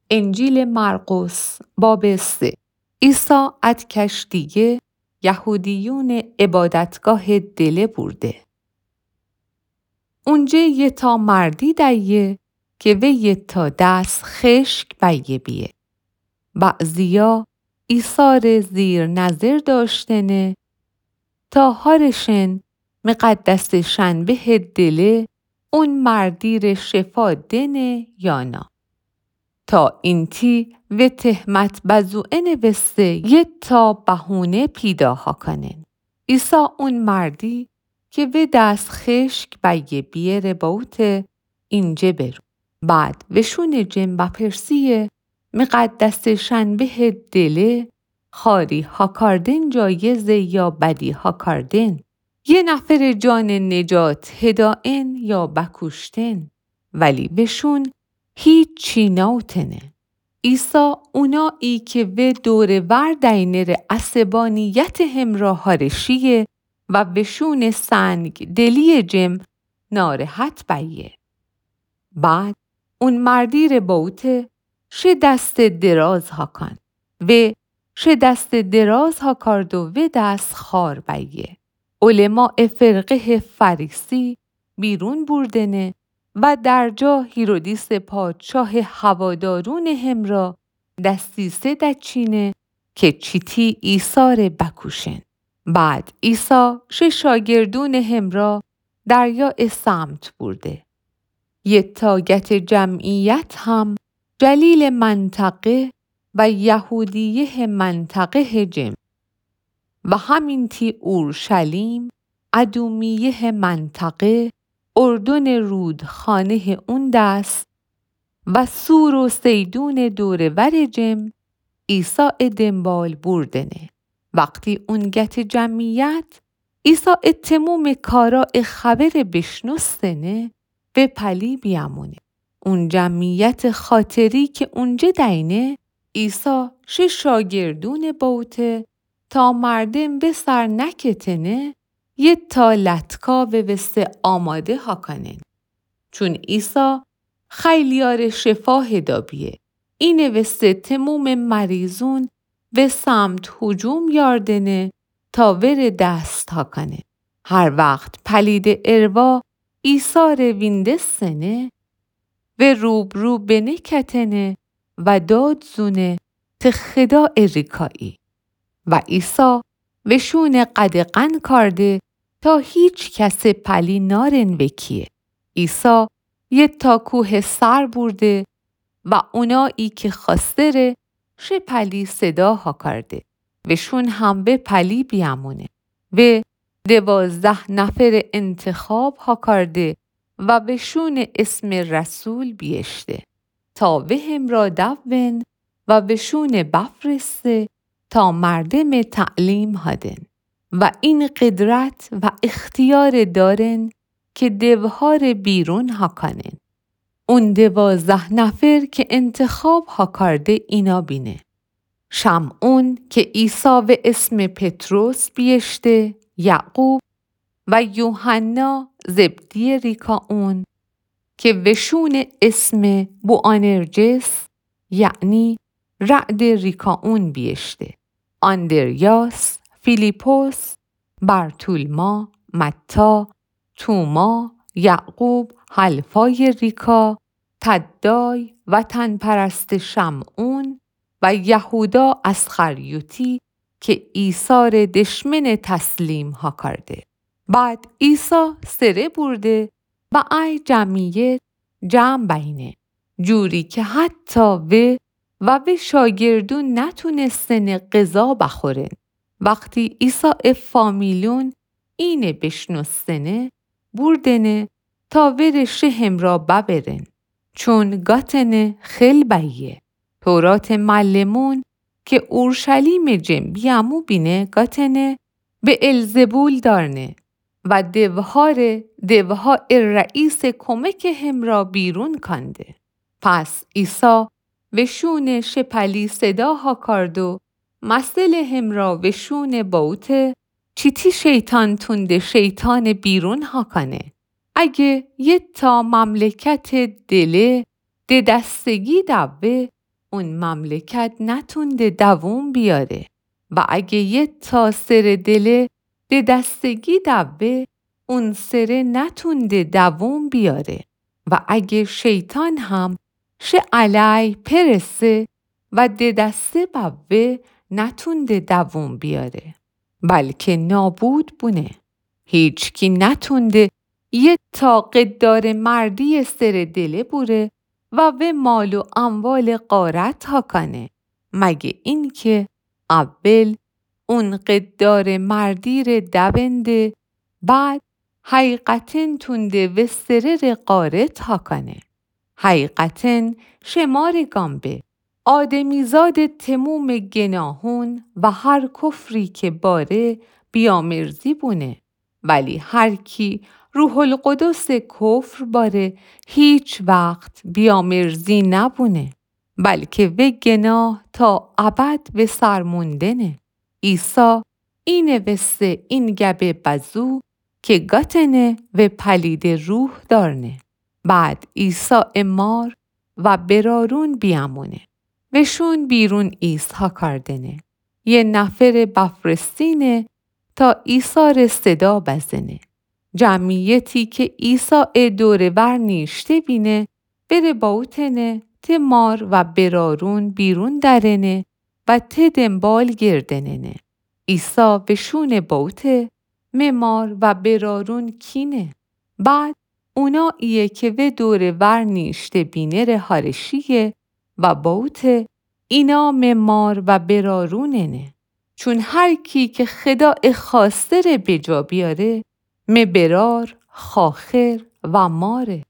انجیل مرقس باب 3. عیسی از کشتیه یهودیون عبادتگاه دله برده. اونجه یه تا مردی دیه که وی یه تا دست خشک بیه بیه. بعضیا ایثار زیر نظر داشتنه تا هارشن مقدسشن به دله اون مردیر شفا دنه یا نا. تا اینتی و تهمت بزوئن بسته یه تا بهونه پیداها کنن. عیسی اون مردی که و دست خشک بیه بیره باوته اینجه برو. بعد وشون جن بپرسیه مقدسشن به دله خاری ها کردن جایزه یا بدی ها کردن. یه نفر جان نجات هدائن یا بکشتن. ولی وشون هیچ چی نوتنه. عیسی اونایی که و دور وردینر عصبانیت همراه هارشیه و وشون سنگ دلی جم نارحت بیه. بعد اون مردیر باوته شه دست دراز ها کن و شه دست دراز ها کرد و دست خار بیه. علماء فرقه فریسی بیرون بردنه و در جا هیرودیس پادشاه هوادارون همرا دستیسه دچینه که چیتی عیسی بکوشن. بعد عیسی شاگردون همرا دریا سمت برده. یه تاگت جمعیت هم جلیل منطقه و یهودیه منطقه جم و همین تی اورشلیم ادومیه منطقه اردن رودخانه اون دست و سور و سیدون دورور جم عیسی دنبال بردنه. وقتی اون گت جمعیت عیسی تموم کارا خبر بشنستنه به پلی بیامونه. اون جمعیت خاطری که اونجا دینه عیسی شاگردون باوته تا مردم به سر نکتنه یه تا لطکا و وسته آماده ها کنن. چون عیسی خیلیار شفا هدابیه. اینه وسته تموم مریضون و سمت هجوم یاردنه تا ور دست ها کنه. هر وقت پلید اروا عیسی ویندستنه و روبرو بنکتنه و داد زونه تخدا ریکایی. و عیسی وشون قدقن کرده تا هیچ کس پلی نارن وکیه. عیسی یه تا کوه سر برده و اونایی که خواستره شه پلی صدا ها کرده. وشون هم به پلی بیامونه و 12 نفر انتخاب ها کرده و وشون اسم رسول بیشته تا وهم را دون و وشون بفرسته تا مردم تعلیم هادن و این قدرت و اختیار دارن که دوهار بیرون ها کنن. اون 12 نفر که انتخاب ها کرده اینا بینه. شمعون که عیسی و اسم پتروس بیشته، یعقوب و یوحنا زبدی ریکاون که وشون اسم بوآنرجس یعنی رعد ریکاون بیشته، آندریاس، فیلیپوس، برتولما، متا، توما، یعقوب حلفای ریکا، تدای و تنپرست شمعون و یهودا اسخریوتی که عیسی دشمن تسلیم ها کرده. بعد عیسی سره برده و ای جمعیت جمع بینه جوری که حتی و شاگردون نتونستن غذا بخورن. وقتی عیسی فامیلون اینه بشنستنه بردنه تا ورش همرا ببرن. چون گاتنه خیل بیه. تورات معلمون که اورشلیم جم بیامو بینه گاتنه به الزبول دارنه و دوها رئیس کمک همرا بیرون کنده. پس عیسی وشون شپلی صداها کرد و مسئله همرا وشون باوته چیتی شیطان تونده شیطان بیرون ها کنه. اگه یه تا مملکت دله دستگی دوه اون مملکت نتونده دووم بیاره و اگه یه تا سر دله ده دستگی دوه اون سره نتونده دووم بیاره و اگه شیطان هم شه علی پرسه و ده دسته بوه نتونده دووم بیاره بلکه نابود بونه. هیچکی نتونده یه تا قدار مردی سر دله بوره و به مال و اموال غارت ها کنه مگه این که اول اون قدار مردی ره دبنده بعد حقیقتن تونده و سرر غارت ها کنه. حقیقتن شمار گامبه آدمیزاد تموم گناهون و هر کفری که باره بیامرزی بونه ولی هر کی روح القدس کفر باره هیچ وقت بیامرزی نبونه بلکه و گناه تا ابد و سرموندنه. عیسی اینه وسته این گبه بزو که گاتنه و پلید روح دارنه. بعد عیسی امار و برارون بیامونه و شون بیرون عیسی کردنه. یه نفر بفرستینه تا عیسی صدا بزنه. جمعیتی که عیسی دوره ور نیشته بینه بره باوتنه تمار و برارون بیرون درنه و دنبال گردننه. عیسی به شون باوته ممار و برارون کینه. بعد اونا ایه که و دوره ور نیشته بینه ره هارشیه و باوته اینا ممار و براروننه. چون هر کی که خداع خواسته ره بجا بیاره مبرار، خاخر و ماره.